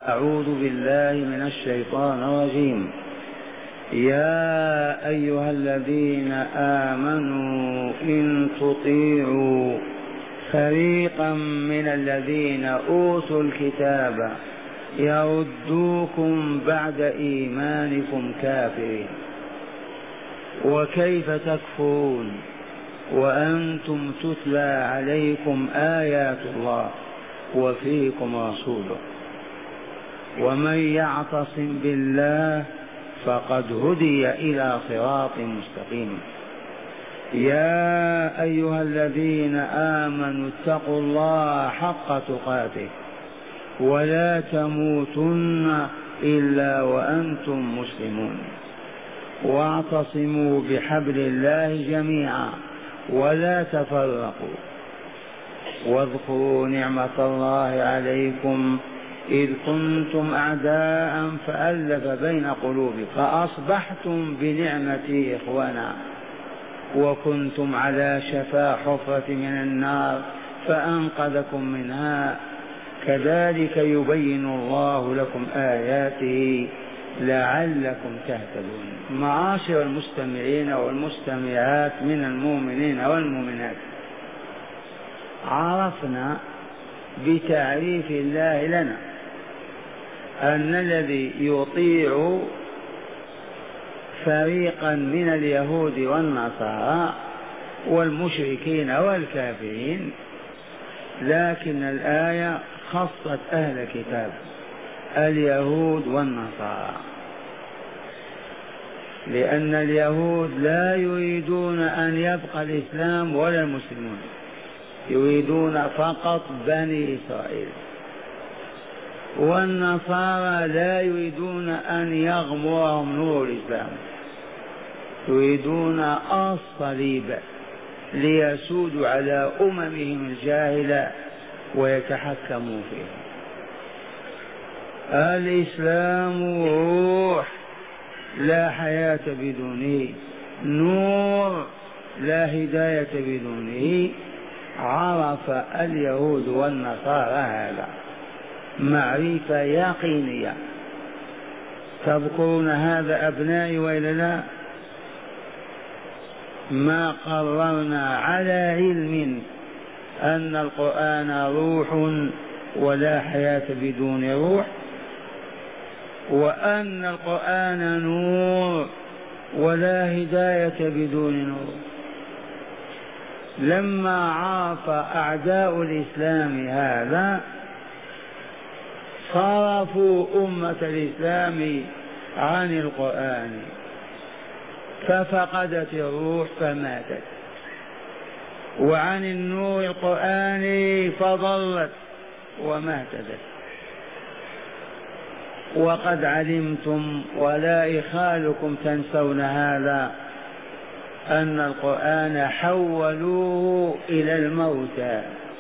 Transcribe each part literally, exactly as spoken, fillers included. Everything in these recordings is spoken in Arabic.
أعوذ بالله من الشيطان الرجيم. يا أيها الذين آمنوا إن تطيعوا فريقا من الذين أوتوا الكتاب يردوكم بعد إيمانكم كافرين، وكيف تكفرون وأنتم تتلى عليكم آيات الله وفيكم رسوله، ومن يعتصم بالله فقد هدي إلى صراط مستقيم. يا أيها الذين آمنوا اتقوا الله حق تقاته ولا تموتن إلا وأنتم مسلمون، واعتصموا بحبل الله جميعا ولا تفرقوا، واذكروا نعمة الله عليكم إذ كنتم أعداء فألف بين قلوبكم فأصبحتم بنعمتي إخوانا، وكنتم على شفا حفرة من النار فأنقذكم منها، كذلك يبين الله لكم آياته لعلكم تهتدون. معاشر المستمعين والمستمعات من المؤمنين والمؤمنات، عرفنا بتعريف الله لنا أن الذي يطيع فريقا من اليهود والنصارى والمشركين والكافرين، لكن الآية خصت أهل الكتاب اليهود والنصارى، لأن اليهود لا يريدون أن يبقى الإسلام ولا المسلمون، يريدون فقط بني إسرائيل، والنصارى لا يريدون أن يغمرهم نور الإسلام، يريدون الصليب ليسودوا على أممهم الجاهلة ويتحكموا فيها. الإسلام روح لا حياة بدونه، نور لا هداية بدونه. عرف اليهود والنصارى هذا معرفة يقينية. تذكرون هذا أبنائي وإلا لا؟ ما قررنا على علم أن القرآن روح ولا حياة بدون روح، وأن القرآن نور ولا هداية بدون نور. لما عرف أعداء الإسلام هذا صرفوا أمة الإسلام عن القرآن، ففقدت الروح فماتت، وعن النور القرآني فضلت وما اهتدت. وقد علمتم ولا إخالكم تنسون هذا أن القرآن حولوه إلى الموتى.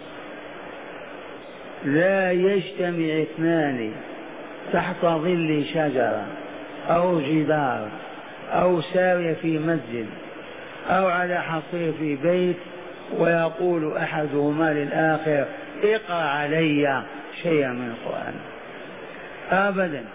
لا يجتمع اثنان تحت ظل شجرة أو جدار أو ساوية في مسجد أو على حصير في بيت ويقول أحدهما للآخر اقرأ علي شيئا من القرآن، أبدا.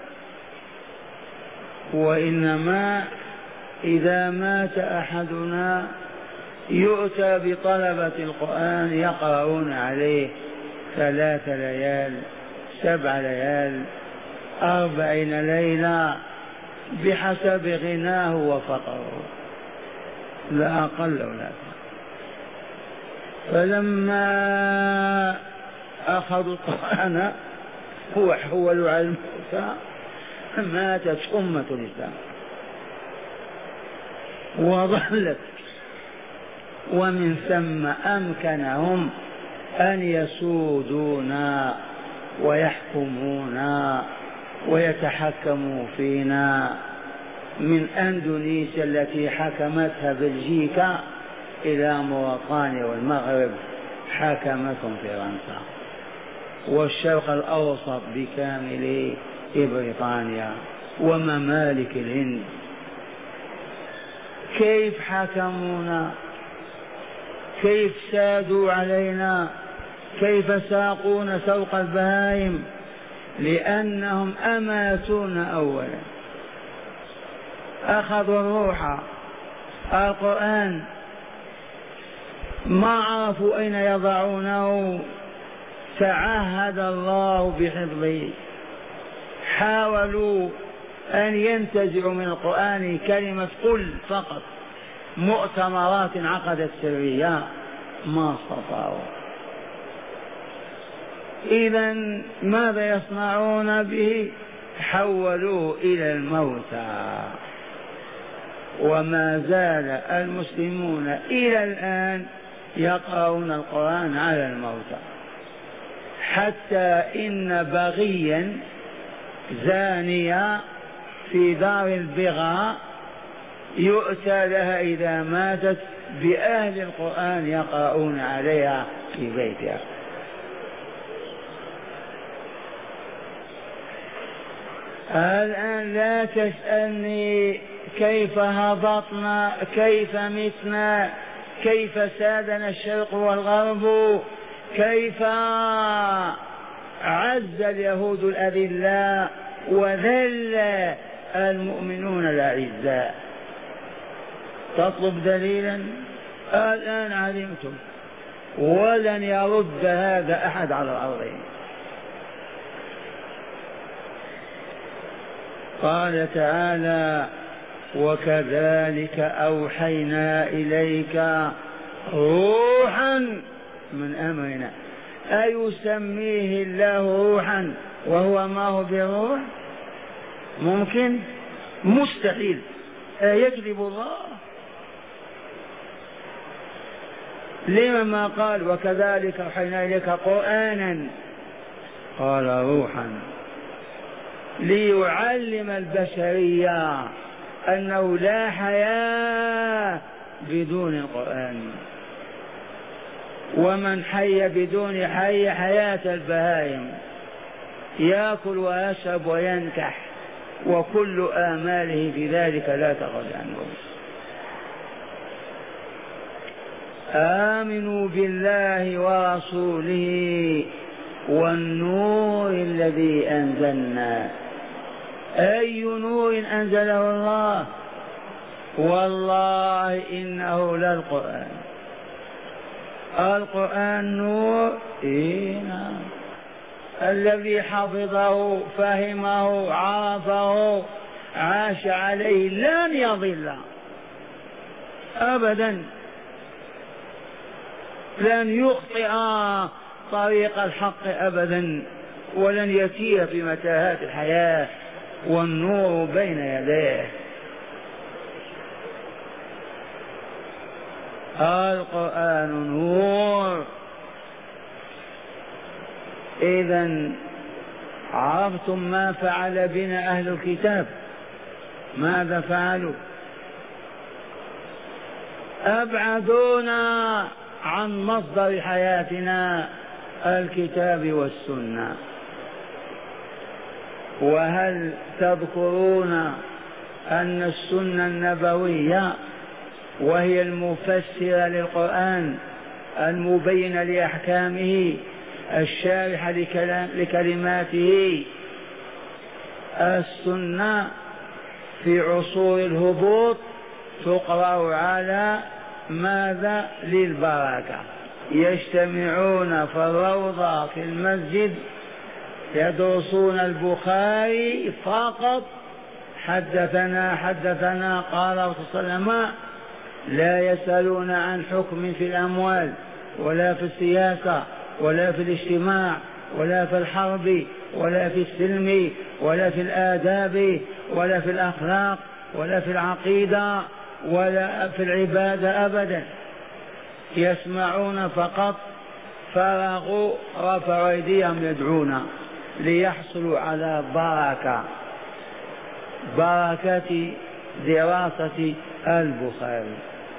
وإنما إذا مات أحدنا يؤتى بطلبة القرآن يقرؤون عليه ثلاث ليال سبع ليال أربعين ليلة بحسب غناه وفقره، لا أقل ولا أكثر. فلما أخذوا القرآن وحولوا على الموتى ماتت أمة الإسلام وظلت، ومن ثم أمكنهم أن يسودونا ويحكمونا ويتحكموا فينا، من أندونيسيا التي حكمتها بلجيكا إلى موريتانيا والمغرب حكمتهم فرنسا، والشرق الأوسط بكامله بريطانيا وممالك الهند. كيف حكمونا؟ كيف سادوا علينا؟ كيف ساقونا سوق البهائم؟ لأنهم أماتون أولا، أخذوا الروح القرآن ما عرفوا أين يضعونه، تعهد الله بحفظه، حاولوا أن ينتزعوا من القرآن كلمة قل فقط، مؤتمرات عقدت سرية ما استطاعوا. إذا ماذا يصنعون به؟ حولوه إلى الموتى. وما زال المسلمون إلى الآن يقرؤون القرآن على الموتى، حتى إن بغيا زانية في دار البغاء يؤتى لها إذا ماتت بأهل القرآن يقرؤون عليها في بيتها. الآن لا تسألني كيف هبطنا، كيف متنا، كيف سادنا الشرق والغرب، كيف عز اليهود الأذلاء وذل المؤمنون الأعزاء. تطلب دليلا؟ الآن علمتم، ولن يرد هذا أحد على الأرض. قال تعالى: وكذلك أوحينا إليك روحا من أمرنا. أيسميه الله روحا وهو ما هو بروح؟ ممكن؟ مستحيل. أيكذب الله؟ لما ما قال وكذلك أوحينا إليك قرآنا؟ قال روحا، ليعلم البشرية أنه لا حياة بدون القرآن، ومن حي بدون حي حياة البهائم، يأكل ويشرب وينكح، وكل آماله في ذلك لا تخرج عنه. آمنوا بالله ورسوله والنور الذي أنزلنا. أي نور أنزله الله؟ والله إنه للقرآن. القرآن نور، إيه نعم. الذي حفظه فهمه عرفه عاش عليه لن يضل أبدا، لن يخطئ طريق الحق أبدا، ولن يسير في متاهات الحياة، والنور بين يديه. القرآن نور. إذن عرفتم ما فعل بنا أهل الكتاب؟ ماذا فعلوا؟ أبعدونا عن مصدر حياتنا الكتاب والسنة. وهل تذكرون أن السنة النبوية وهي المفسرة للقرآن المبينة لأحكامه الشارحة لكلماته، السنة في عصور الهبوط تقرأ على ماذا؟ للبركة. يجتمعون في الروضة في المسجد يدرسون البخاري فقط، حدثنا حدثنا قال الرسول صلى الله عليه وسلم، لا يسألون عن حكم في الأموال ولا في السياسة ولا في الاجتماع ولا في الحرب ولا في السلم ولا في الآداب ولا في الأخلاق ولا في العقيدة ولا في العبادة أبدا. يسمعون فقط، فرغوا رفعوا أيديهم يدعون ليحصلوا على بركة بركة دراسة البخاري.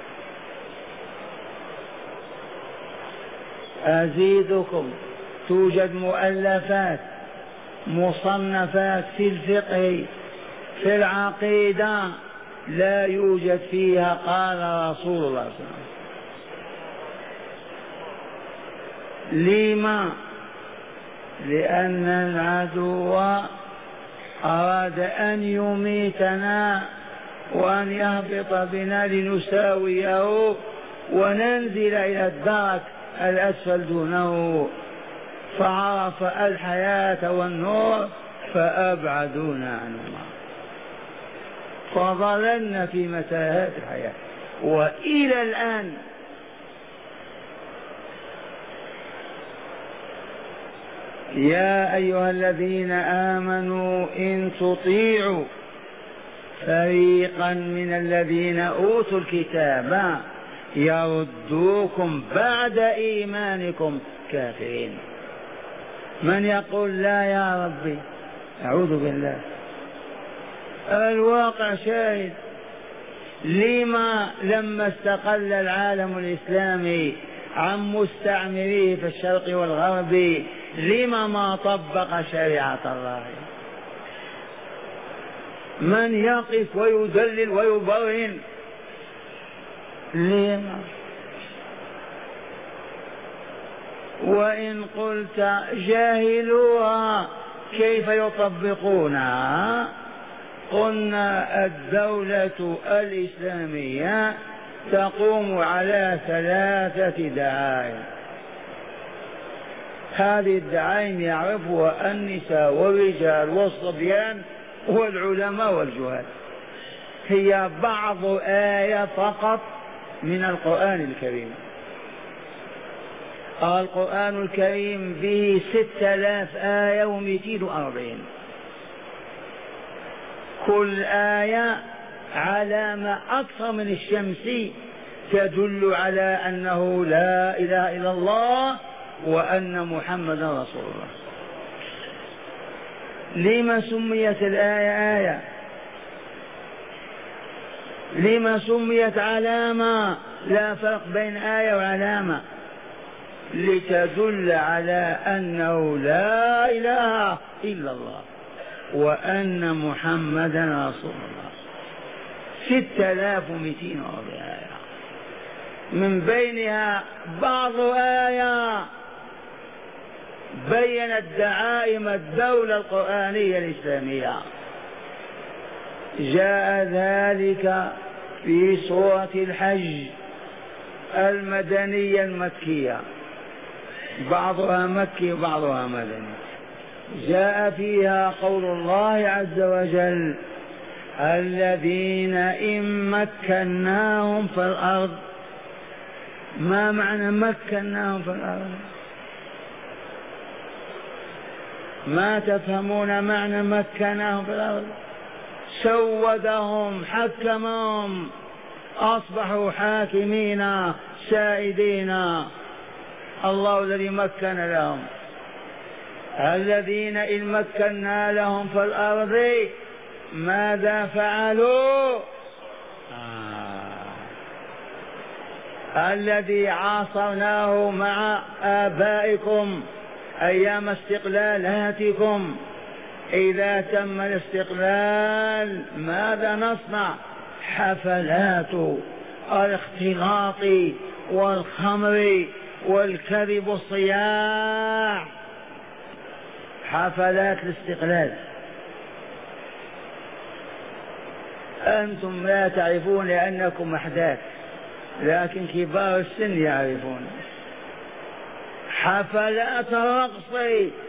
أزيدكم، توجد مؤلفات مصنفات في الفقه في العقيدة لا يوجد فيها قال رسول الله صلى الله عليه وسلم. لما؟ لأن العدو أراد أن يميتنا وأن يهبط بنا لنساويه وننزل إلى الدرك الأسفل دونه، فعرف الحياة والنور فأبعدونا عن الله، فظللنا في متاهات الحياة وإلى الآن. يا أيها الذين آمنوا إن تطيعوا فريقا من الذين أوتوا الكتاب يردوكم بعد إيمانكم كافرين. من يقول لا يا ربي؟ أعوذ بالله، الواقع شاهد. لما لما استقل العالم الإسلامي عن مستعمريه في الشرق والغرب لما ما طبق شريعة الله؟ من يقف ويدلل ويبرهن؟ لما؟ وإن قلت جاهلوها كيف يطبقونها؟ قلنا الدولة الإسلامية تقوم على ثلاثة دعائم. هذه الدعائم يعرفها النساء والرجال والصبيان والعلماء والجهال. هي بعض آية فقط من القرآن الكريم. القرآن الكريم به ستة آلاف آية ومئتين وأربعين، كل آية علامة أكثر من الشمس تدل على أنه لا إله إلا الله وأن محمدا رسول الله. لما سميت الآية آية؟ لما سميت علامة؟ لا فرق بين آية وعلامة، لتدل على أنه لا إله إلا الله وأن محمدا رسول الله. ستة آلاف ومئتين وأربعين آية، من بينها بعض آية بينت دعائم الدولة القرآنية الإسلامية. جاء ذلك في سورة الحج المدنية المكية، بعضها مكي وبعضها مدني. جاء فيها قول الله عز وجل: الذين إن مكناهم في الأرض. ما معنى مكناهم في الأرض؟ ما تفهمون معنى مكناهم في الأرض؟ سودهم، حكمهم، أصبحوا حاكمين سائدين. الله الذي مكن لهم. الذين إن مكنا لهم في الأرض ماذا فعلوا؟ آه. الذي عاصرناه مع آبائكم أيام استقلالاتكم، إذا تم الاستقلال ماذا نصنع؟ حفلات الاختلاط والخمر والكذب والصياح، حفلات الاستقلال. أنتم لا تعرفون لأنكم أحداث، لكن كبار السن يعرفون. حفلات الرقص.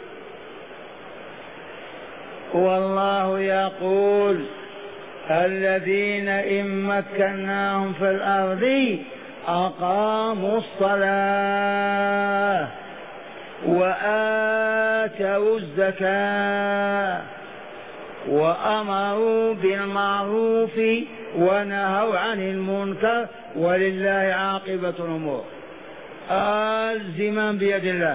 والله يقول: الذين إن مكناهم في الأرض أقاموا الصلاة وآتوا الزكاة وأمروا بالمعروف ونهوا عن المنكر ولله عاقبة الأمور. الزمام بيد الله.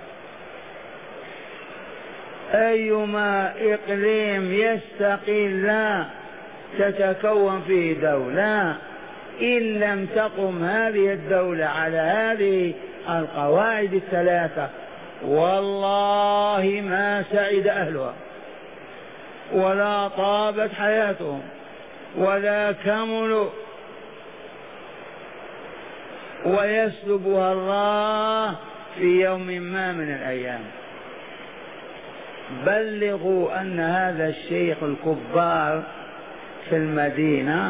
أيما إقليم يستقل تتكون فيه دولة، إن لم تقم هذه الدولة على هذه القواعد الثلاثة والله ما سعد أهلها ولا طابت حياتهم ولا كملوا، ويسلبها الله في يوم ما من الأيام. بلغوا أن هذا الشيخ الكبار في المدينة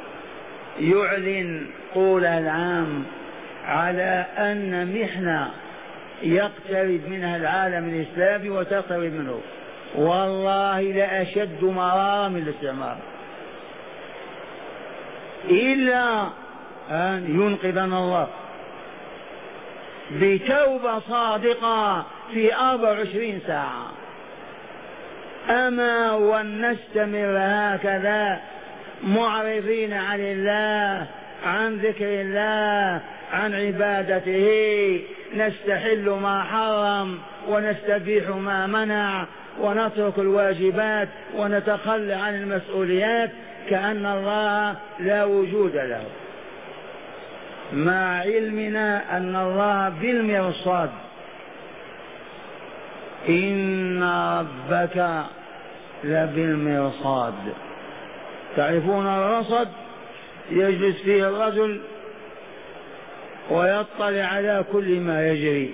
يعلن طول العام على أن محنة يقترب منها العالم الإسلامي وتقترب منه، والله لأشد مرارا من الاستعمار، إلا أن ينقذنا الله بتوبة صادقة في أربع وعشرين ساعة. أما ونستمر هكذا معرضين عن الله، عن ذكر الله، عن عبادته، نستحل ما حرم ونستبيح ما منع ونترك الواجبات ونتخلى عن المسؤوليات كأن الله لا وجود له، مع علمنا أن الله بالمرصاد. إن ربك لبالمرصاد. تعرفون الرصد؟ يجلس فيه الرجل ويطلع على كل ما يجري.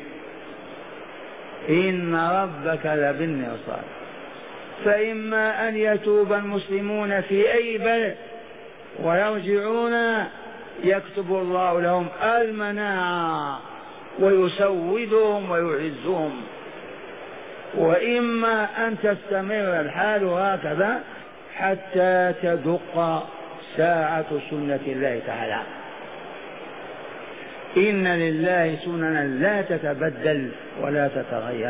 إن ربك لبالمرصاد. فإما أن يتوب المسلمون في أي بلد ويرجعون يكتب الله لهم المناعة ويسودهم ويعزهم، وإما أن تستمر الحال هكذا حتى تدق ساعة سنة الله تعالى. إن لله سننا لا تتبدل ولا تتغير،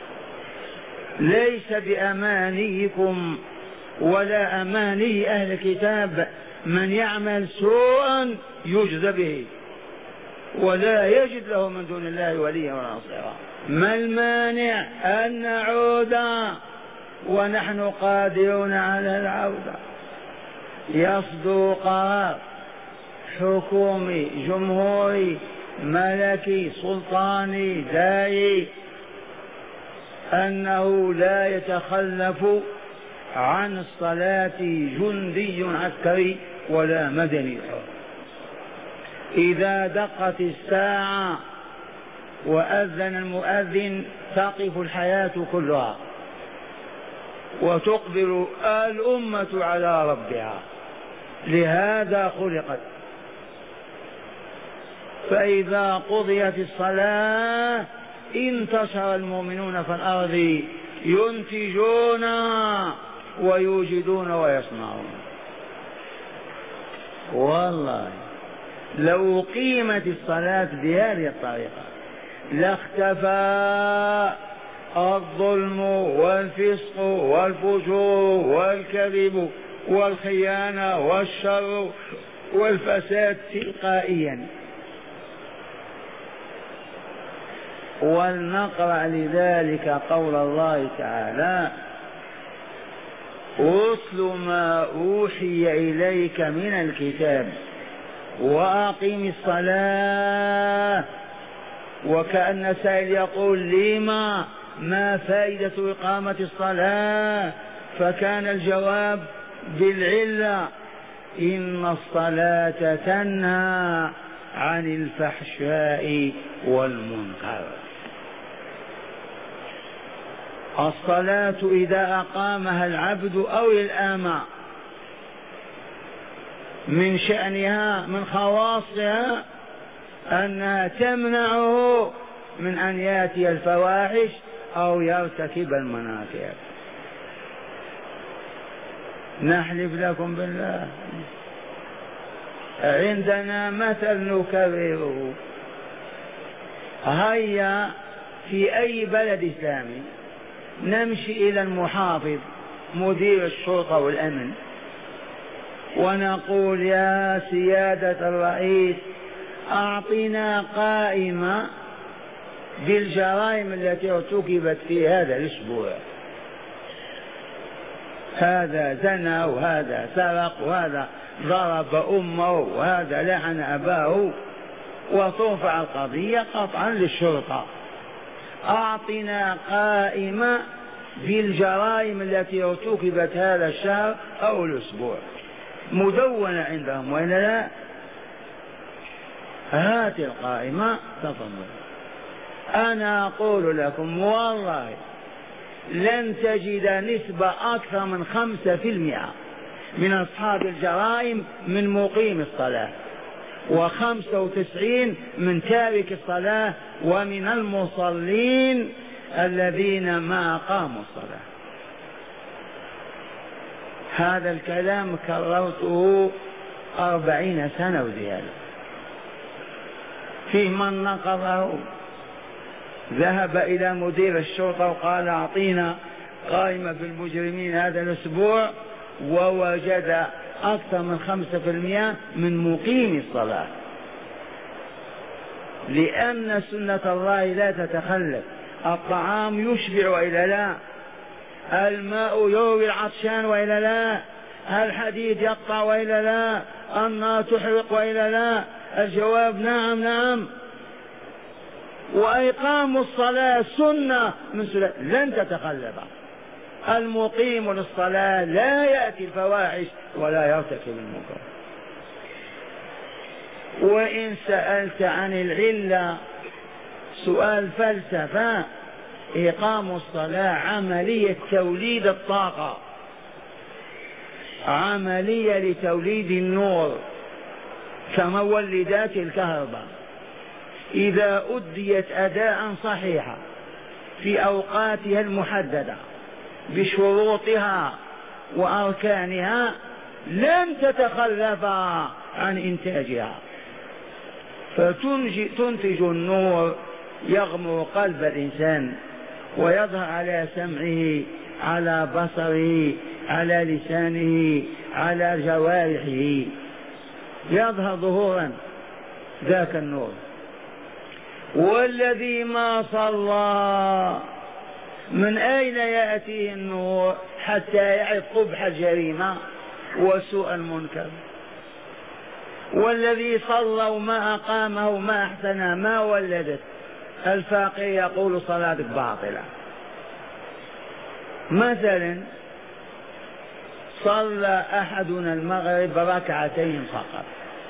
ليس بأمانيكم ولا أماني أهل الكتاب من يعمل سوءا يجزى به ولا يجد له من دون الله وليا ولا نصيرا. ما المانع أن نعود ونحن قادرون على العودة؟ يصدر قرار حكومي جمهوري ملكي سلطاني داعي أنه لا يتخلف عن الصلاة جندي عسكري ولا مدني حر. إذا دقت الساعة وأذن المؤذن تقف الحياة كلها وتقبل الأمة على ربها، لهذا خلقت. فإذا قضيت الصلاة انتصر المؤمنون في الأرض ينتجون ويوجدون ويصنعون. والله لو قيمت الصلاة بهذه الطريقة لاختفى الظلم والفسق والفجور والكذب والخيانة والشر والفساد تلقائيا. ولنقرأ لذلك قول الله تعالى: أتل ما أوحي إليك من الكتاب وأقم الصلاة. وكأن سائل يقول: لما ما فائدة إقامة الصلاة؟ فكان الجواب بالعلة: إن الصلاة تنهى عن الفحشاء والمنكر. الصلاة إذا أقامها العبد أو الأمة من شأنها من خواصها أنها تمنعه من أن يأتي الفواحش أو يرتكب المناكر. نحلف لكم بالله عندنا مثل نكرره. هيا في أي بلد إسلامي نمشي إلى المحافظ مدير الشرطة والأمن ونقول: يا سيادة الرئيس، أعطنا قائمة بالجرائم التي ارتكبت في هذا الأسبوع، هذا زنى وهذا سرق وهذا ضرب أمه وهذا لعن أباه، وترفع القضية قطعا للشرطة. أعطنا قائمة بالجرائم التي ارتكبت هذا الشهر أو الأسبوع، مدونة عندهم وإلا لا؟ هات القائمة تفضل. أنا أقول لكم والله لن تجد نسبة أكثر من خمسة في المئة من أصحاب الجرائم من مقيم الصلاة، وخمسة وتسعين من تارك الصلاة ومن المصلين الذين ما أقاموا الصلاة. هذا الكلام كررته أربعين سنة وزيادة. في من نقضه ذهب إلى مدير الشرطة وقال أعطينا قائمة بالمجرمين هذا الأسبوع، ووجد أكثر من خمسة في المئة من مقيم الصلاة، لأن سنة الله لا تتخلف. الطعام يشبع وإلا لا؟ الماء يروي العطشان وإلا لا؟ الحديد يقطع وإلا لا؟ النار تحرق وإلا لا؟ الجواب نعم نعم. وإقام الصلاة سنة من سنة لن تتخلف. المقيم للصلاة لا يأتي الفواحش ولا يرتكب المنكر. وإن سألت عن العلة سؤال فلسفة، إقام الصلاة عملية توليد الطاقة، عملية لتوليد النور كمولدات الكهرباء. إذا أديت أداء صحيحا في أوقاتها المحددة بشروطها وأركانها لن تتخلف عن إنتاجها، فتنتج النور يغمر قلب الإنسان ويظهر على سمعه، على بصره، على لسانه، على جوارحه، يظهر ظهورا ذاك النور. والذي ما صلى من أين يأتيه النور حتى يعرف قبح الجريمة وسوء المنكر؟ والذي صلى وما أقامه وما أحسنه ما ولدت. الفقيه يقول صلاتك باطلة. مثلا صلى أحدنا المغرب ركعتين فقط،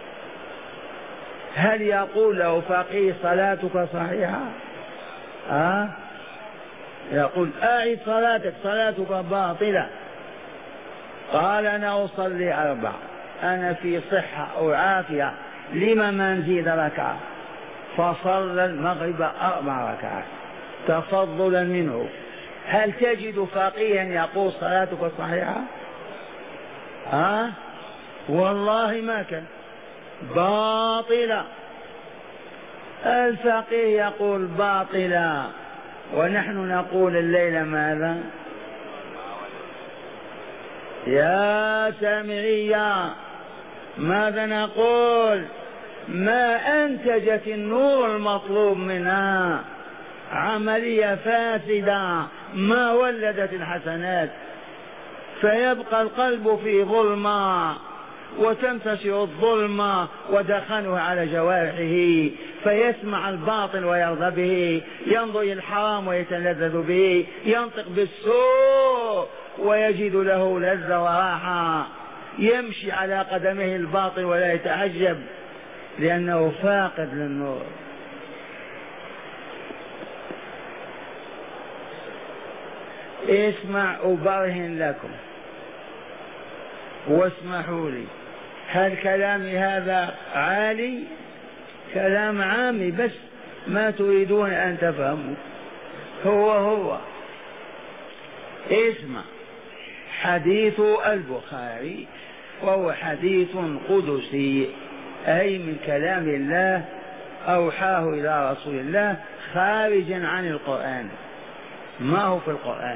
هل يقول له فقيه صلاتك صحيحة؟ أه؟ يقول أعد صلاتك، صلاتك باطلة. قال أنا أصلي أربع، أنا في صحة أو عافية، لما ما نزيد ركعة؟ فصلى المغرب أربع ركعات تفضلا منه. هل تجد فقيها يقول صلاتك صحيحة؟ ها؟ أه؟ والله ما كان، باطلة. الفقيه يقول باطلة ونحن نقول الليلة ماذا؟ يا سامعية ماذا نقول؟ ما أنتجت النور المطلوب منها، عملية فاسدة ما ولدت الحسنات، فيبقى القلب في ظلمة وتنتشر الظلمة ودخنها على جوارحه، فيسمع الباطل ويرضى به، ينظر إلى الحرام ويتلذذ به، ينطق بالسوء ويجد له لذة وراحة، يمشي على قدمه الباطل ولا يتعجب لأنه فاقد للنور. اسمع أبرهن لكم واسمحوا لي، هل كلامي هذا عالي؟ كلام عامي بس ما تريدون أن تفهموا، هو هو. اسمع، حديث البخاري وهو حديث قدسي، أي من كلام الله أوحاه إلى رسول الله خارجا عن القرآن، ما هو في القرآن،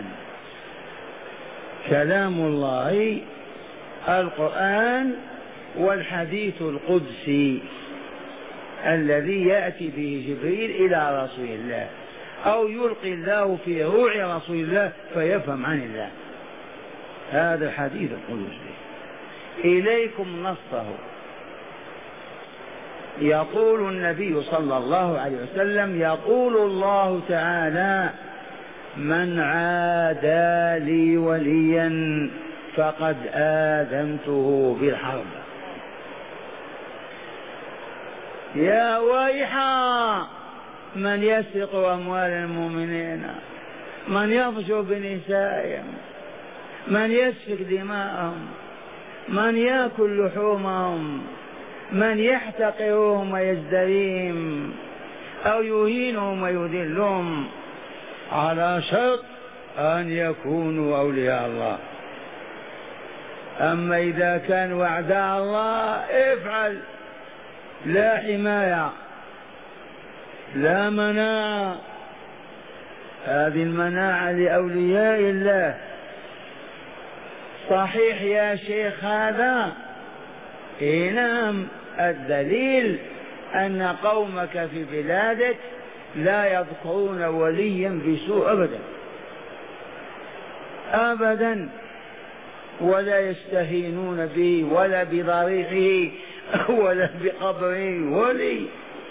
كلام الله القرآن والحديث القدسي الذي يأتي به جبريل إلى رسول الله أو يلقي الله في روع رسول الله فيفهم عن الله. هذا الحديث القدسي إليكم نصه. يقول النبي صلى الله عليه وسلم: يقول الله تعالى: من عادى لي وليا فقد آذنته بالحرب. يا ويحا من يسرق أموال المؤمنين من يفجر بنسائهم، من يسفك دماءهم، من يأكل لحومهم، من يحتقرهم ويزدريهم أو يهينهم ويذلهم، على شرط أن يكونوا أولياء الله. أما إذا كانوا أعداء الله افعل، لا حماية لا مناعة. هذه المناعة لأولياء الله. صحيح يا شيخ هذا؟ إيه نعم. الدليل أن قومك في بلادك لا يذكرون وليا بسوء أبدا أبدا، ولا يستهينون به ولا بضريحه ولا بقبره ولي،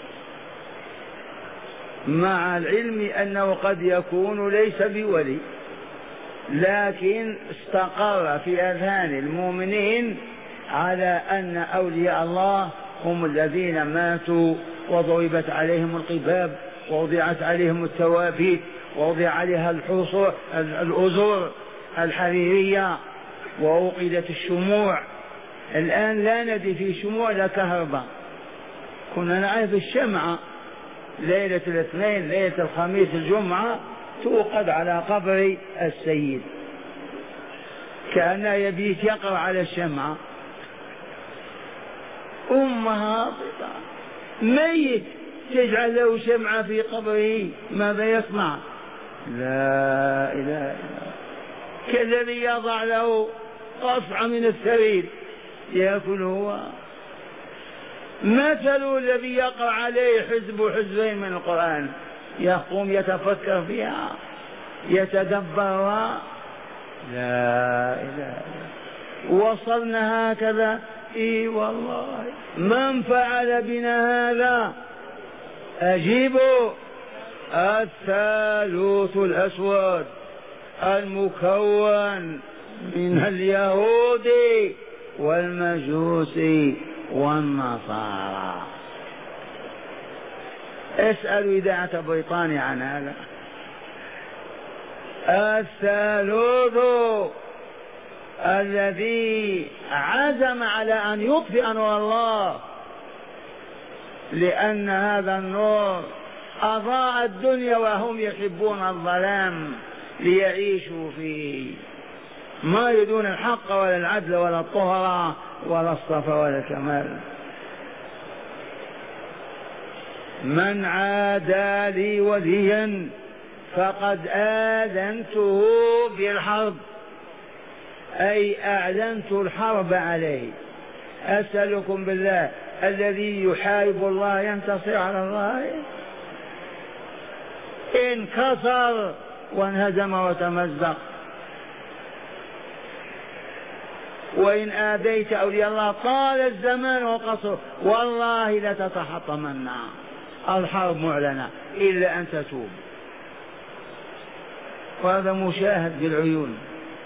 مع العلم أنه قد يكون ليس بولي، لكن استقر في أذهان المؤمنين على أن أولياء الله هم الذين ماتوا وضربت عليهم القباب ووضعت عليهم التوابيت ووضع عليها الأزور الحريرية وأوقدت الشموع. الآن لا ندري في شموع لا كهرباء. كنا نعرف الشمعة ليلة الاثنين ليلة الخميس الجمعة توقد على قبر السيد، كان يبيت يقرأ على الشمعة. أمها ميت تجعل له شمعة في قبره، ماذا يصنع؟ لا إله إلا الله. كالذي يضع له قصعة من السرير يأكل هو. مثل الذي يقرأ عليه حزب حزبين من القرآن يقوم يتفكر فيها يتدبرها. لا إله إلا الله. وصلنا هكذا. اي والله. من فعل بنا هذا؟ أجيبوا. الثالوث الأسود المكون من اليهود والمجوس والنصارى. اسألوا إذاعة بريطانيا عن هذا. الثالوث الذي عزم على أن يطفئ نور الله، لأن هذا النور أضاء الدنيا وهم يحبون الظلام ليعيشوا فيه، ما يريدون الحق ولا العدل ولا الطهر ولا الصفا ولا الكمال. من عادى لي وليا فقد آذنته بالحرب، أي أعلنت الحرب عليه. أسألكم بالله، الذي يحارب الله ينتصر على الله؟ انكسر وانهزم وتمزق. وإن آذيت أولياء الله طال الزمان وقصر والله لتتحطمن. الحرب معلنة إلا أن تتوب، وهذا مشاهد بالعيون.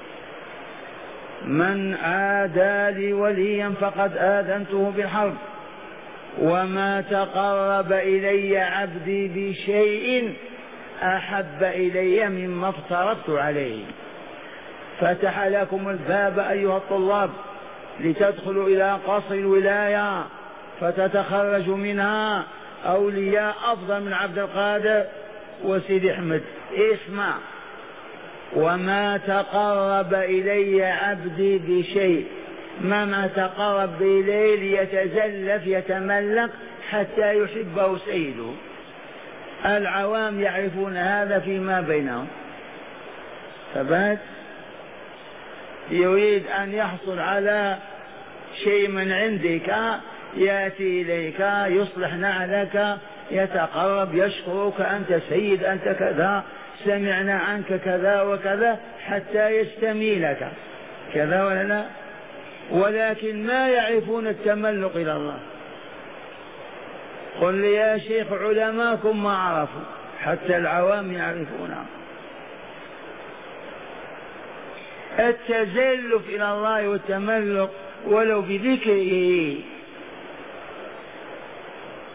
من عادى لي وليا فقد آذنته بالحرب، وما تقرب إلي عبدي بشيء أحب إلي مما افترضت عليه. فتح لكم الباب أيها الطلاب لتدخلوا إلى قصر الولاية فتتخرج منها أولياء أفضل من عبد القادر وسيدي أحمد. اسمع، وما تقرب إلي عبدي بشيء، ما تقرب إليه ليتزلف يتملق حتى يحبه سيده. العوام يعرفون هذا فيما بينهم. ثبات يريد أن يحصل على شيء من عندك يأتي إليك يصلح نعلك يتقرب يشكرك أنت سيد أنت كذا سمعنا عنك كذا وكذا حتى يستميلك كذا ولا لا؟ ولكن ما يعرفون التملق إلى الله. قل لي يا شيخ علماكم ما عرفوا، حتى العوام يعرفونها. التزلف إلى الله والتملق ولو بذكره.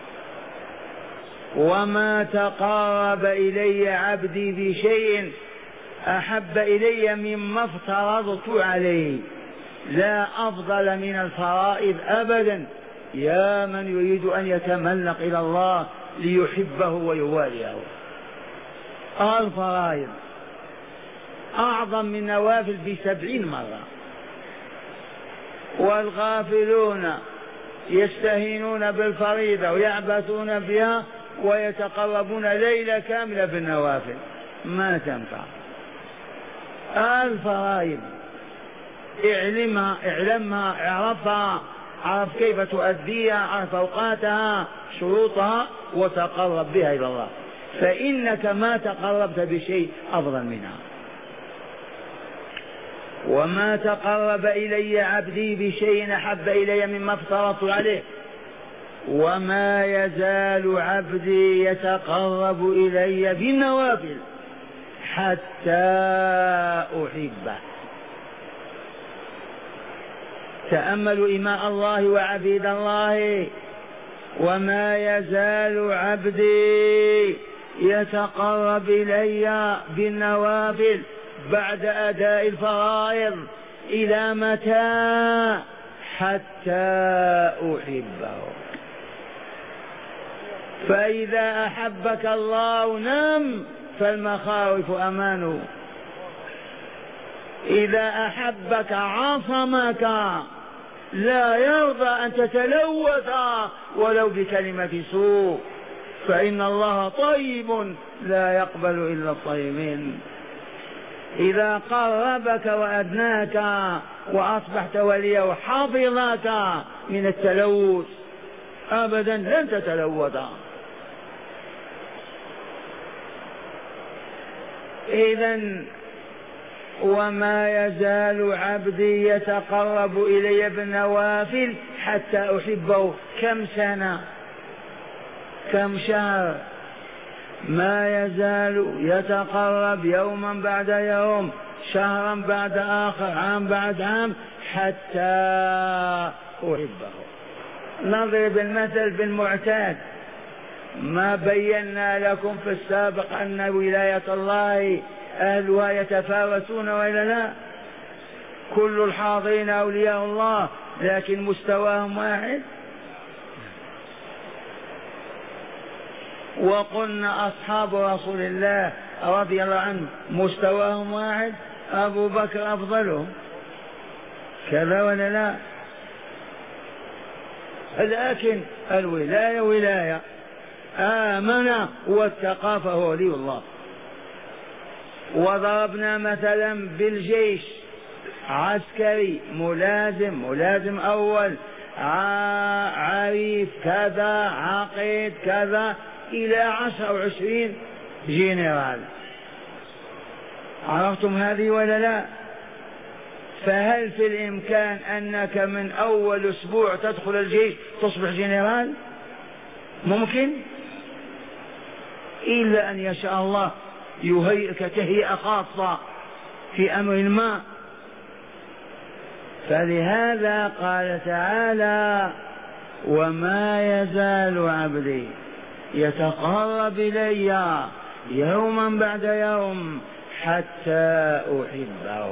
وما تقرب إلي عبدي بشيء أحب إلي مما افترضت عليه، لا أفضل من الفرائض أبدا. يا من يريد أن يتملق إلى الله ليحبه ويواليه، الفرائض أعظم من نوافل بسبعين مرة. والغافلون يستهينون بالفريضة ويعبثون بها ويتقربون ليلة كاملة بالنوافل، ما تنفع. الفرائض اعلمها اعلمها اعرفها، عرف كيف تؤديها، عرف أوقاتها شروطها، وتقرب بها إلى الله، فإنك ما تقربت بشيء أفضل منها. وما تقرب إلي عبدي بشيء أحب إلي مما افترضت عليه، وما يزال عبدي يتقرب إلي بالنوافل حتى أحبه. تأملوا إماء الله وعبيد الله. وما يزال عبدي يتقرب إلي بالنوافل بعد أداء الفرائض إلى متى؟ حتى أحبه. فإذا أحبك الله نم فالمخاوف أمانه، إذا أحبك عصمك، لا يرضى أن تتلوث ولو بكلمة سوء، فإن الله طيب لا يقبل إلا الطيبين. إذا قربك وأدناك وأصبحت وليه وحفظك من التلوث، أبدا لن تتلوث. إذن وما يزال عبدي يتقرب إلي بالنوافل حتى أحبه. كم سنة، كم شهر، ما يزال يتقرب يوما بعد يوم، شهرا بعد آخر، عام بعد عام، حتى أحبه. نضرب المثل بالمعتاد. ما بينا لكم في السابق أن ولاية الله أهلها يتفاوتون وإلا لا؟ كل الحاضرين أولياء الله، لكن مستواهم واحد. وقلنا أصحاب رسول الله رضي الله عنه مستواهم واحد، أبو بكر أفضلهم، كذا ولا لا؟ لكن الولاية ولاية، آمن واتقى فهو ولي الله. وضربنا مثلا بالجيش، عسكري ملازم، ملازم أول، عريف كذا، عقيد كذا، إلى عشر وعشرين جنرال. عرفتم هذه ولا لا؟ فهل في الإمكان أنك من أول أسبوع تدخل الجيش تصبح جنرال؟ ممكن؟ إلا أن يشاء الله يهيئك تهيئة خاصة في أمر ما. فلهذا قال تعالى: وما يزال عبدي يتقرب إلي يوما بعد يوم حتى أحبه.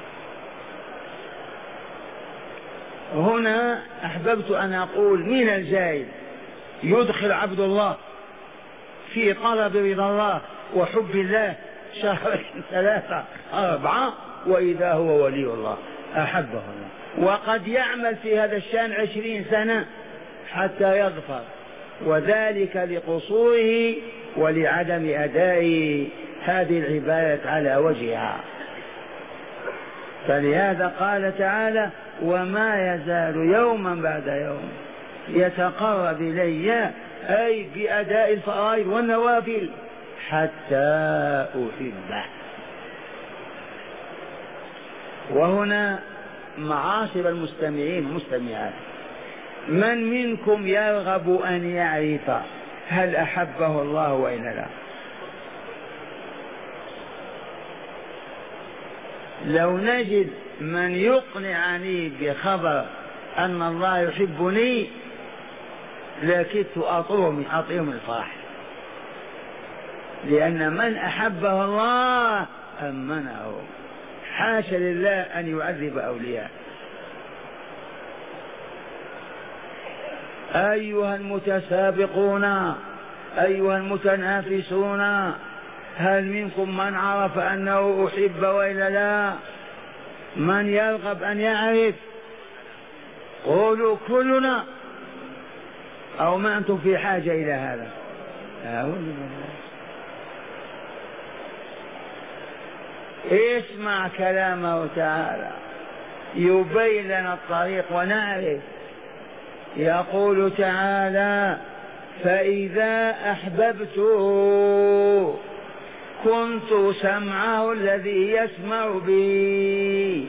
هنا أحببت أن أقول من الجائز يدخل عبد الله في طلب رضا الله وحب الله شهرين ثلاثة أربعة، وإذا هو ولي الله أحبه الله، وقد يعمل في هذا الشأن عشرين سنة حتى يظفر، وذلك لقصوره ولعدم أداء هذه العبادة على وجهها. فلهذا قال تعالى: وما يزال يوما بعد يوم يتقرب إلي، أي بأداء الفرائض والنوافل، حتى أحبه. وهنا معاشر المستمعين والمستمعات، من منكم يرغب أن يعرف هل أحبه الله وإلا لا؟ لو نجد من يقنعني بخبر أن الله يحبني لكدت أطير أطير من الفرح، لأن من أحبه الله أمنه. حاشا لله أن يعذب أولياء. أيها المتسابقون، أيها المتنافسون، هل منكم من عرف أنه أحب وإلا لا؟ من يرغب أن يعرف؟ قولوا كلنا، أو ما أنتم في حاجة إلى هذا؟ اسمع كلامه تعالى يبين لنا الطريق ونعرف. يقول تعالى: فإذا أحببته كنت سمعه الذي يسمع به.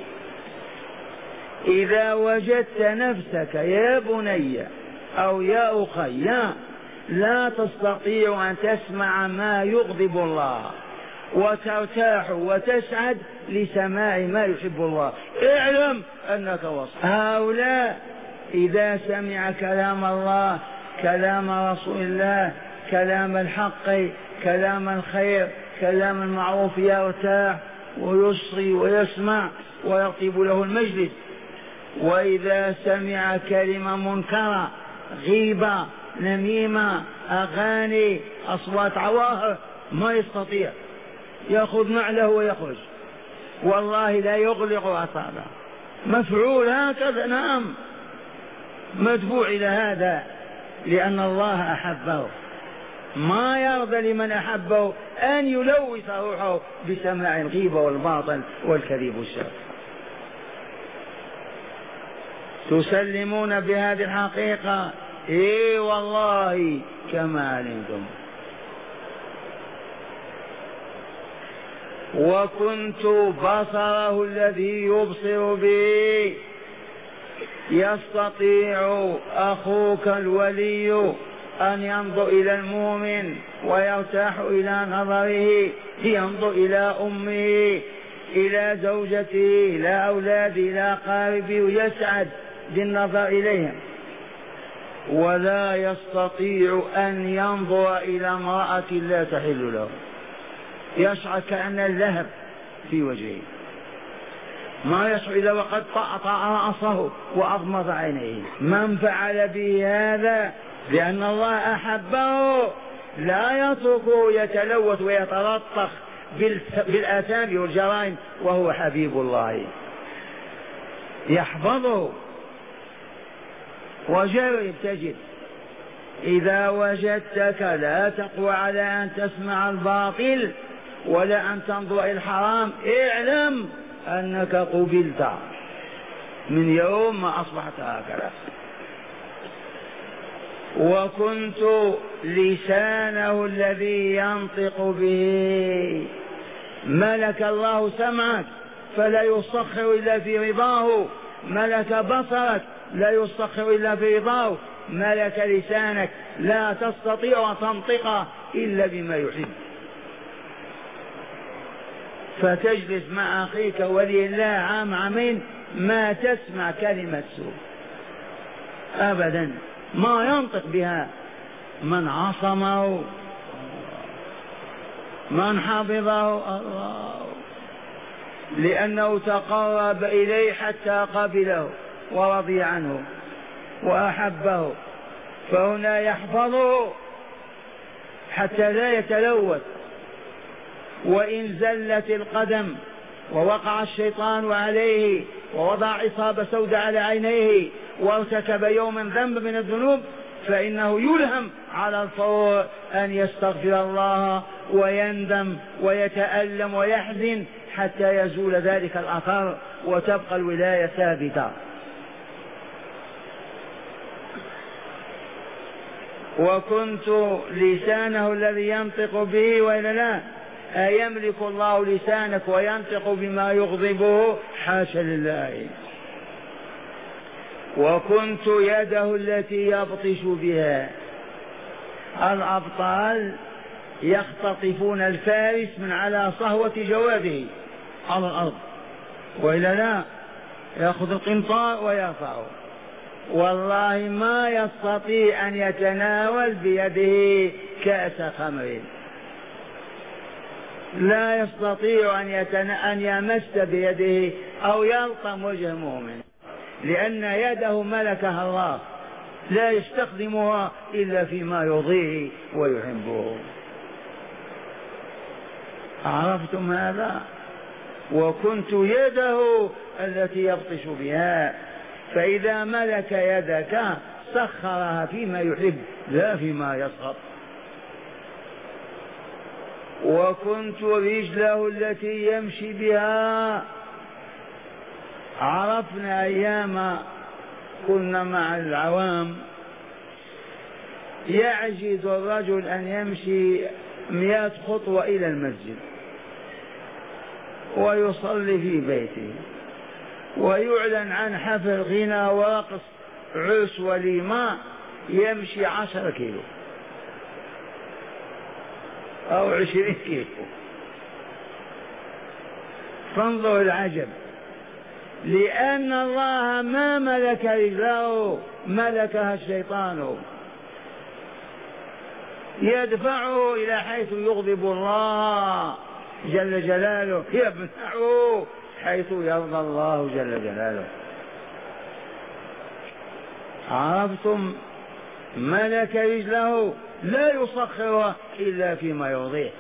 إذا وجدت نفسك يا بني أو يا أخي لا تستطيع أن تسمع ما يغضب الله وترتاح وتسعد لسماع ما يحب الله، اعلم أنك وصل. هؤلاء إذا سمع كلام الله، كلام رسول الله، كلام الحق، كلام الخير، كلام المعروف، يرتاح ويصغي ويسمع ويطيب له المجلس. وإذا سمع كلمة منكرة، غيبة، نميمة، أغاني، أصوات عواهر، ما يستطيع، يأخذ نعله ويخرج، والله لا يغلق أصابعه، مفعول هكذا. نعم، مدفوع إلى هذا لأن الله أحبه. ما يرضى لمن أحبه أن يلوث روحه بسماع الغيبة والباطل والكذب والشر. تسلمون بهذه الحقيقة؟ إيه والله كما علمتم. وكنت بصره الذي يبصر به. يستطيع أخوك الولي أن ينظر إلى المؤمن ويرتاح إلى نظره، ينظر إلى أمه، إلى زوجته، إلى أولاده، إلى أقاربه، ويسعد بالنظر إليهم. ولا يستطيع أن ينظر إلى امرأة لا تحل له، يشعر كأن اللهب في وجهه، ما يشعر إلا وقد طأطأ رأسه وأغمض عينيه. من فعل به هذا لأن الله أحبه لا يتركه يتلوث ويتلطخ بالآثام والجرائم، وهو حبيب الله يحفظه. وجرب تجد إذا وجدتك لا تقوى على أن تسمع الباطل ولا أن تنظر إلى الحرام، اعلم أنك قبلت من يوم ما أصبحت هكذا. وكنت لسانه الذي ينطق به. ملك الله سمعك فلا يسخر إلا في رضاه، ملك بصرك لا يسخر إلا في رضاه، ملك لسانك لا تستطيع أن تنطق إلا بما يحب. فتجلس مع أخيك ولي الله عام عامين ما تسمع كلمة سوء أبدا، ما ينطق بها. من عصمه، من حفظه الله، لأنه تقرب إليه حتى قبله ورضي عنه وأحبه، فهنا يحفظه حتى لا يتلوث. وإن زلت القدم ووقع الشيطان عليه ووضع عصابة سوداء على عينيه وارتكب يوما ذنب من الذنوب، فإنه يلهم على الفور أن يستغفر الله ويندم ويتألم ويحزن حتى يزول ذلك الأثر وتبقى الولاية ثابتة. وكنت لسانه الذي ينطق به وإلا لا؟ أيملك الله لسانك وينطق بما يغضبه؟ حاشا لله. وكنت يده التي يبطش بها. الأبطال يختطفون الفارس من على صهوة جواده على الأرض، وإلا لا؟ يأخذ القنطار ويرفعه. والله ما يستطيع أن يتناول بيده كأس خمر، لا يستطيع أن, يتن... أن يمس بيده أو يلطم وجه المؤمن، لأن يده ملكها الله، لا يستخدمها إلا فيما يرضيه ويحبه. عرفتم هذا؟ وكنت يده التي يبطش بها، فإذا ملك يدك سخرها فيما يحب لا فيما يسخط. وكنت رجله التي يمشي بها. عرفنا أيام كنا مع العوام يعجز الرجل أن يمشي مئة خطوة إلى المسجد ويصلي في بيته، ويعلن عن حفل غنى ورقص عرس وليمة يمشي عشر كيلو أو عشرين كيلو. فانظر العجب، لأن الله ما ملك رجله، ملكها الشيطان، يدفعه إلى حيث يغضب الله جل جلاله، يمنعه حيث يرضى الله جل جلاله. عرفتم؟ ملك رجله لا يسخرها إلا فيما يرضيه.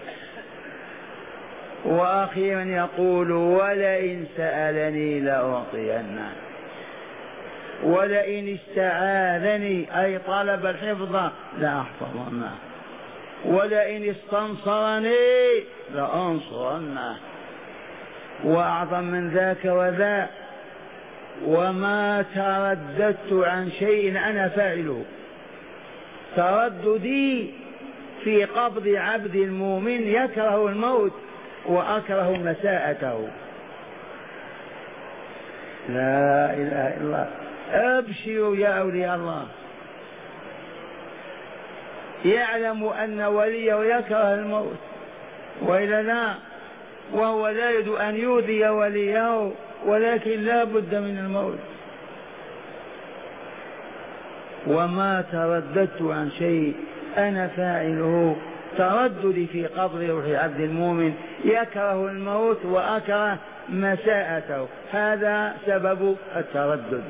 وأخيرا يقول ولئن سألني لأعطينه، ولئن استعاذني أي طلب الحفظ لأحفظنه، ولئن استنصرني لأنصرنه. وأعظم من ذاك وذا، وما ترددت عن شيء أنا فاعله. ترددي في قبض عبد المؤمن يكره الموت وأكره مساءته. لا إله إلا الله. أبشروا يا أولياء الله، يعلم أن وليه يكره الموت وإلا لا، وهو لا يريد أن يؤذي وليه، ولكن لا بد من الموت. وما ترددت عن شيء أنا فاعله، ترددي في قبض روح عبد المؤمن يكره الموت وأكره مساءته، هذا سبب التردد.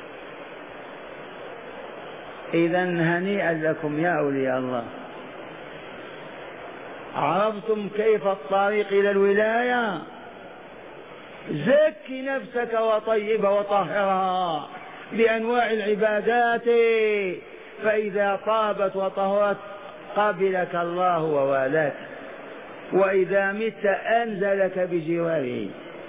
إذا هنيئا لكم يا أولياء الله. عرفتم كيف الطريق إلى الولاية؟ زكي نفسك وطيبها وطهرها بأنواع العبادات، فإذا طابت وطهرت قبلك الله ووالاك، وإذا مت أنزلك بجواره.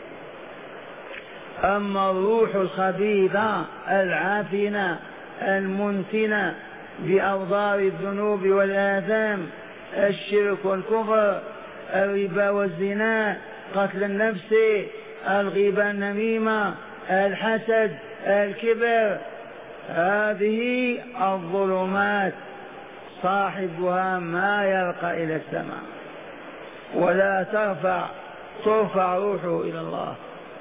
أما الروح الخبيثة العافنة المنتنة بأوضار الذنوب والآثام، الشرك والكفر، الربا والزنا، قتل النفس، الغيبة النميمة، الحسد، الكبر، هذه الظلمات صاحبها ما يرقى إلى السماء ولا ترفع ترفع روحه إلى الله.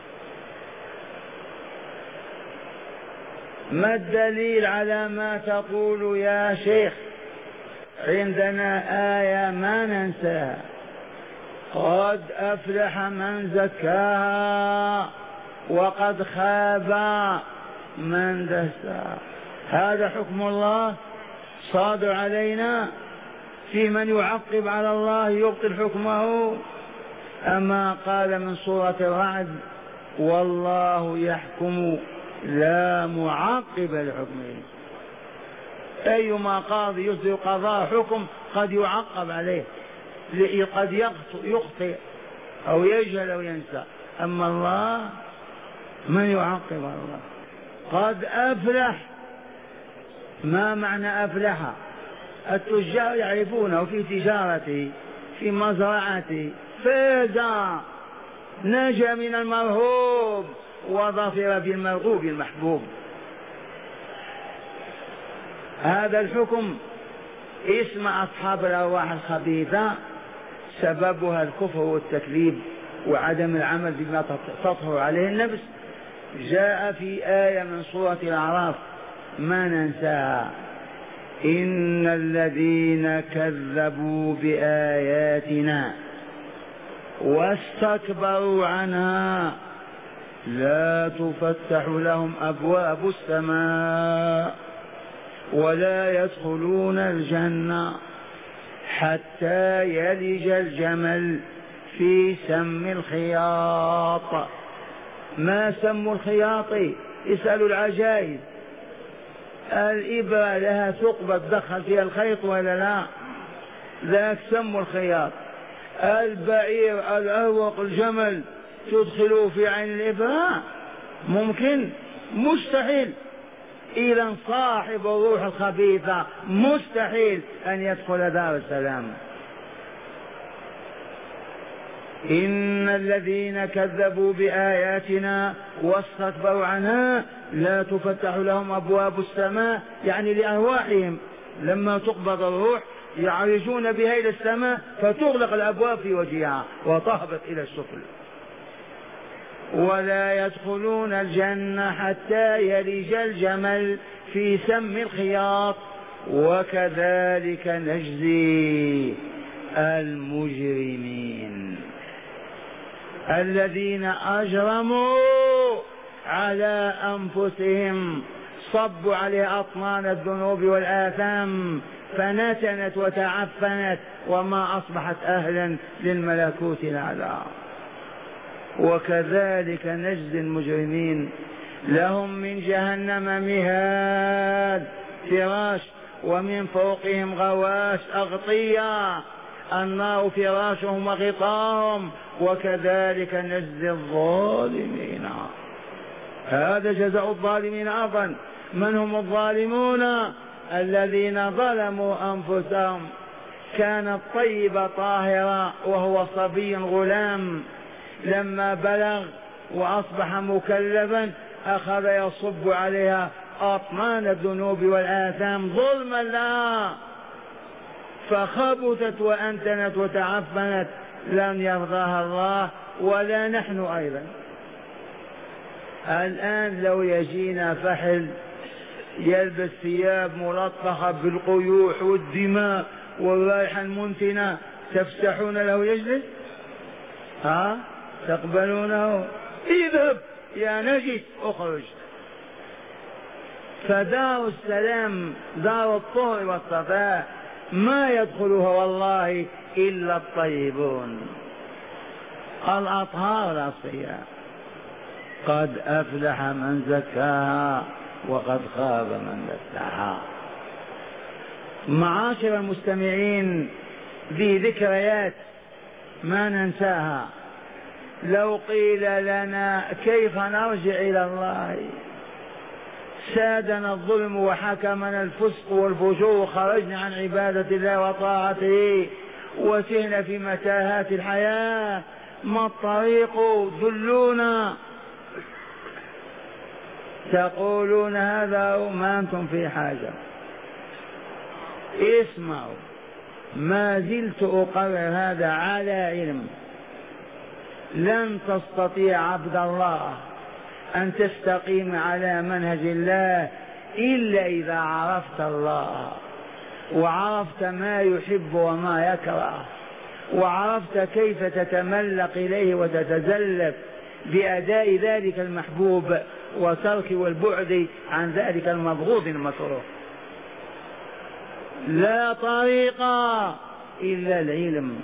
ما الدليل على ما تقول يا شيخ؟ عندنا آية ما ننساها: قد أفلح من زكاها وقد خاب من دساها. هذا حكم الله صادر علينا في من يعقب على الله يبطل حكمه. أما قال من سورة الرعد: والله يحكم لا معقب لحكمه. أيما قاضي يصدر قضاء حكم قد يعقب عليه، قد يخطئ أو يجهل أو ينسى. أما الله من يعقب على الله؟ قد أفلح. ما معنى أفلح؟ التجار يعرفونه في تجارته في مزرعته، فاز، نجا من المرهوب وظفر بالمرغوب المحبوب. هذا الحكم اسم أصحاب الأرواح الخبيثة سببها الكفر والتكذيب وعدم العمل بما تطهر عليه النفس. جاء في آية من سورة الأعراف ما ننساها: إن الذين كذبوا بآياتنا واستكبروا عنها لا تفتح لهم أبواب السماء ولا يدخلون الجنة حتى يلج الجمل في سم الخياط. ما سم الخياط؟ اسألوا العجائز. الإبرة لها ثقب تدخل فيها الخيط ولا لا؟ ذاك سم الخياط. البعير الأروق الجمل تدخلوا في عين الإبرة؟ ممكن؟ مستحيل. إذا صاحب الروح الخبيثة مستحيل أن يدخل دار السلام. إن الذين كذبوا بآياتنا واستكبروا عنها لا تفتح لهم أبواب السماء، يعني لأرواحهم لما تقبض الروح يعرجون بها إلى السماء فتغلق الأبواب في وجهها وتهبط إلى السفل. ولا يدخلون الجنة حتى يلج الجمل في سم الخياط وكذلك نجزي المجرمين الذين أجرموا على أنفسهم، صبوا عليه أطنان الذنوب والآثام فنتنت وتعفنت وما أصبحت أهلا للملكوت الأعلى. وكذلك نجزي المجرمين لهم من جهنم مهاد فراش ومن فوقهم غواش أغطية النار فراشهم وغطاهم وكذلك نجزي الظالمين. هذا جزاء الظالمين أيضا. من هم الظالمون؟ الذين ظلموا أنفسهم. كانت طيبة طاهرة وهو صبي غلام، لما بلغ وأصبح مكلفا أخذ يصب عليها أطنان الذنوب والآثام ظلما لها فخبثت وأنتنت وتعفنت. لن يرضاها الله ولا نحن أيضا. الآن لو يجينا فحل يلبس ثياب ملطخة بالقيوح والدماء والرائحة المنتنة تفسحون له يجلس؟ ها؟ تقبلونه؟ اذهب يا نجس اخرج. فدار السلام دار الطهر والصفاء ما يدخلها والله إلا الطيبون الأطهار الأصفياء. قد أفلح من زكاها وقد خاب من دساها. معاشر المستمعين، ذي ذكريات ما ننساها. لو قيل لنا كيف نرجع إلى الله، سادنا الظلم وحكمنا الفسق والفجور وخرجنا عن عبادة الله وطاعته وسهنا في متاهات الحياة، ما الطريق؟ دلونا. تقولون هذا وما أنتم في حاجة. اسمعوا، ما زلت أقرر هذا على علم. لن تستطيع عبد الله أن تستقيم على منهج الله إلا إذا عرفت الله وعرفت ما يحب وما يكره وعرفت كيف تتملق إليه وتتزلف بأداء ذلك المحبوب وترك والبعد عن ذلك المبغوض المكروه. لا طريق إلا العلم.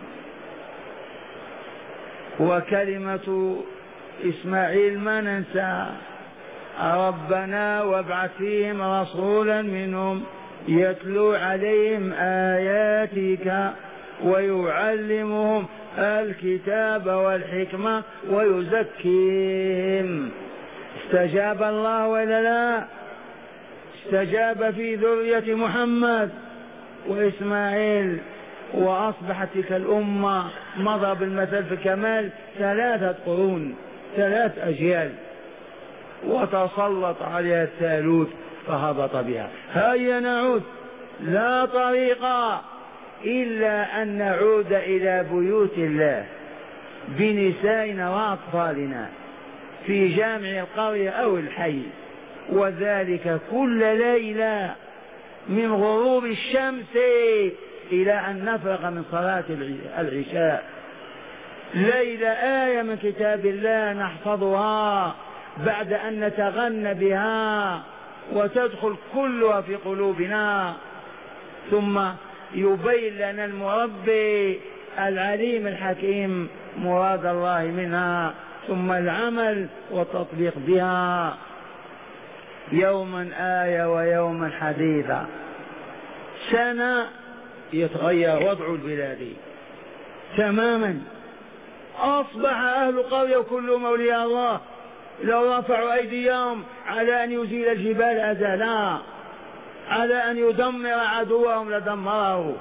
وكلمة إسماعيل ما ننسى: ربنا وابعث فيهم رسولا منهم يتلو عليهم آياتك ويعلمهم الكتاب والحكمة ويزكيهم. استجاب الله ولا لا؟ استجاب في ذرية محمد وإسماعيل، وأصبحت تلك الأمة مضى بالمثل في كمال ثلاثة قرون، ثلاث أجيال، وتسلط عليها الثالوث فهبط بها. هيا نعود. لا طريق إلا أن نعود إلى بيوت الله بنسائنا وأطفالنا في جامع القرية أو الحي، وذلك كل ليلة من غروب الشمس إلى أن نفرغ من صلاة العشاء. ليلة آية من كتاب الله نحفظها بعد أن نتغنى بها وتدخل كلها في قلوبنا، ثم يبين لنا المربي العليم الحكيم مراد الله منها، ثم العمل والتطبيق بها. يوما آية ويوما حديثا. سنة يتغير وضع البلاد تماما، أصبح أهل قرية كلهم أولياء الله، لو رفعوا أيديهم على أن يزيل الجبال أزالا، على أن يدمر عدوهم لدمره.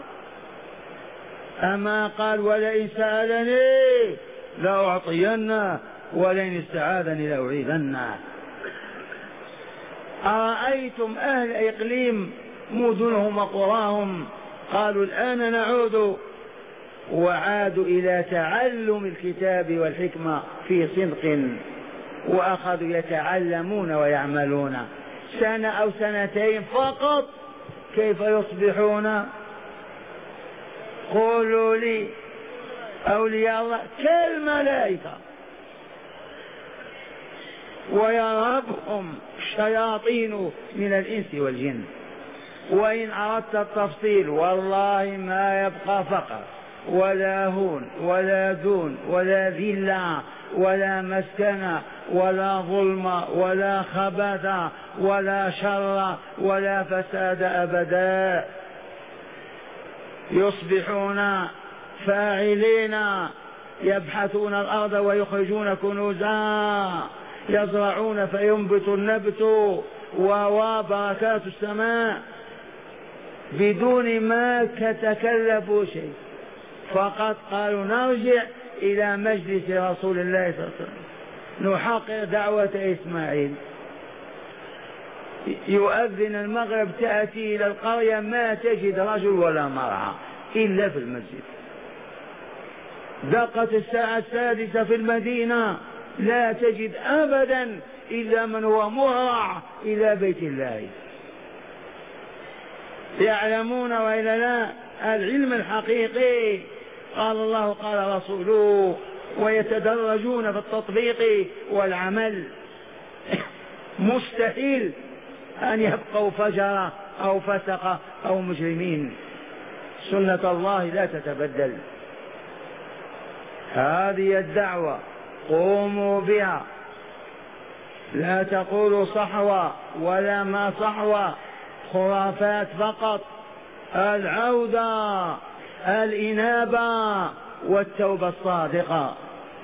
أما قال ولئن سألني لأعطينه ولئن استعاذني لأعيذنه. أرأيتم أهل إقليم مدنهم وقراهم قالوا الآن نعود، وعادوا إلى تعلم الكتاب والحكمة في صدق، وأخذوا يتعلمون ويعملون. سنة أو سنتين فقط كيف يصبحون؟ قولوا لي. أولياء الله كالملائكة ويرهبهم شياطين من الإنس والجن. وإن أردت التفصيل والله ما يبقى فقر ولا هون ولا دون ولا ذلة ولا مسكنة ولا ظلم ولا خبث ولا شر ولا فساد أبدا. يصبحون فاعلين، يبحثون الأرض ويخرجون كنوزا، يزرعون فينبت النبت وبركات السماء بدون ما تكلفوا شيء، فقط قالوا نرجع إلى مجلس رسول الله صلى الله عليه وسلم نحقق دعوة إسماعيل. يؤذن المغرب تأتي إلى القرية ما تجد رجل ولا مرأة إلا في المسجد. دقت الساعة السادسة في المدينة لا تجد أبدا إلا من هو مهرع إلى بيت الله. يعلمون وإلا لا العلم الحقيقي قال الله قال رسوله، ويتدرجون في التطبيق والعمل. مستحيل أن يبقوا فجرة أو فسقة أو مجرمين، سنة الله لا تتبدل. هذه الدعوة قوموا بها، لا تقولوا صحوة ولا ما صحوة، خرافات فقط. العودة الإنابة والتوبة الصادقة.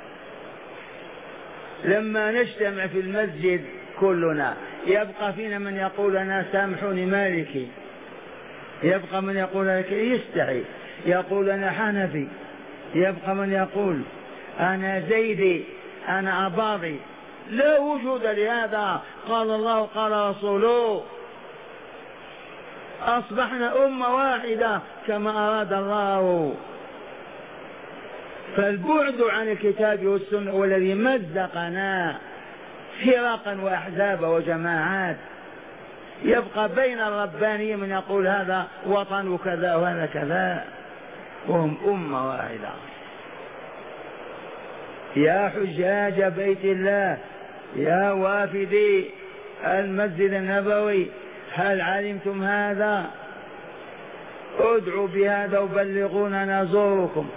لما نجتمع في المسجد كلنا يبقى فينا من يقول أنا سامحوني مالكي، يبقى من يقول لك يستحي، يقول أنا حنفي، يبقى من يقول أنا زيدي أنا أباضي. لا وجود لهذا، قال الله قال رسوله. أصبحنا أمة واحدة كما أراد الله. فالبعد عن الكتاب والسنة والذي مزقنا فرقا وأحزاب وجماعات. يبقى بين الربانيين من يقول هذا وطن كذا وهذا كذا، وهم أمة واحدة. يا حجاج بيت الله، يا وافدي المسجد النبوي، هل علمتم هذا؟ ادعوا بهذا وبلغونا نزوركم،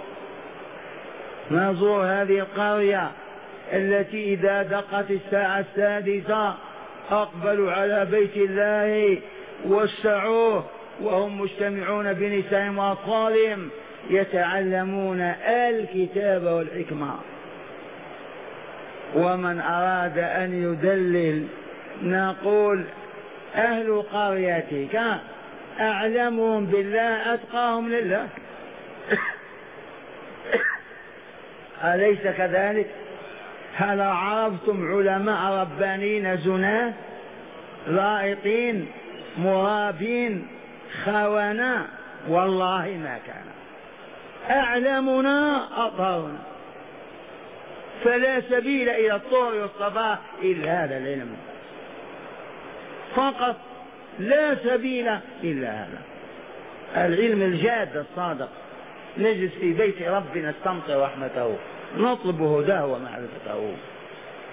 نزور هذه القرية التي إذا دقت الساعة السادسة أقبلوا على بيت الله وسعوه وهم مجتمعون بنسائهم وأطفالهم يتعلمون الكتاب والحكمة. ومن أراد أن يدلل نقول أهل قريتك أعلمهم بالله أتقاهم لله. أليس كذلك؟ هل عرفتم علماء ربانين زناة لائطين مرابين خونة؟ والله ما كان. أعلمنا أطهرنا، فلا سبيل إلى الطهر والصفاء إلا هذا العلم فقط، لا سبيل إلا هذا العلم الجاد الصادق. نجلس في بيت ربنا نستمطر رحمته نطلب هداه ومعرفته.